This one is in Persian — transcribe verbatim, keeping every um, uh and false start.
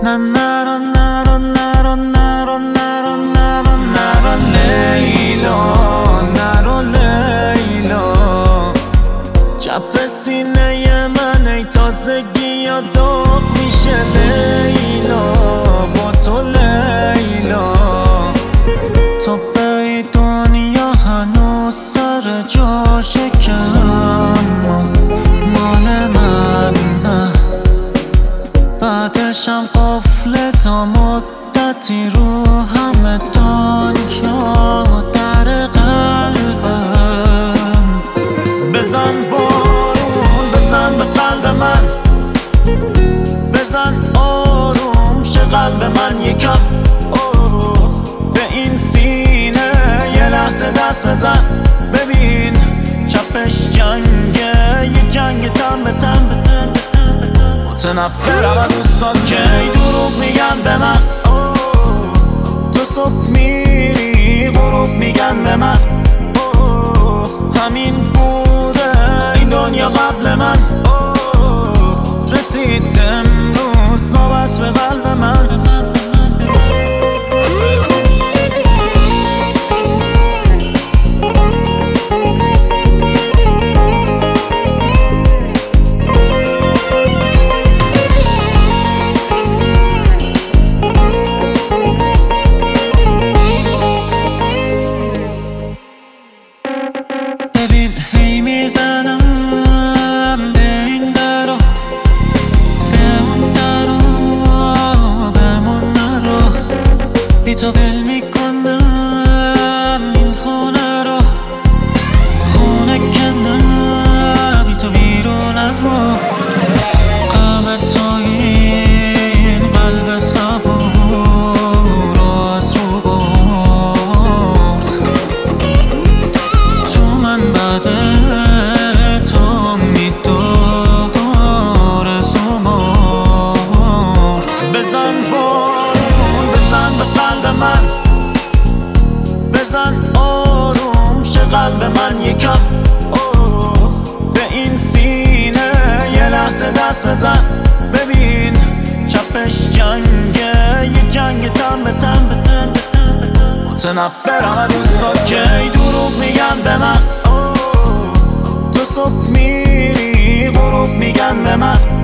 نه نرو نرو نرو نرو نرو نرو نرو لیلا، نرو لیلا. چپ سینه من ای تازگی یا داغ میشه لیلا، با تو لیلا. تو به دنیا هنوز سر جاشه که اما مال من نه. بعدشم قفل تا مدتی رو همه دنیا در قلبم. بزن بارون، بزن به قلب من، بزن آروم شه قلب من یکم. به این سینه یه لحظه دست بزن، ببین چپش جنگه، یه جنگ تن به تن به تن. متنفرم از دوستات که ای دروغ میگن به من. تو صبح میری غروب میگن به من. همین بوده این دنیا قبل من. رسید امروز نوبت به قلب من. ببین هی میزنم به این درو، به اون درو، بمون نرو. بی تو ول میکنم این خونه رو، خونه کنم بی تو بیرونه رو. غم تو این قلب صبور رو از رو برد. تو من بعد تو میدار زمرد. بزن بارون، بزن به قلب من، بزن آروم شه قلب من یکم. به این سینه یه لحظه دست بزن، ببین چپش جنگه، یه جنگ تن به تن به تن به تن. متنفرم از دوستات که ای دروغ میگن به من. تو صبح میری غروب میگن به من.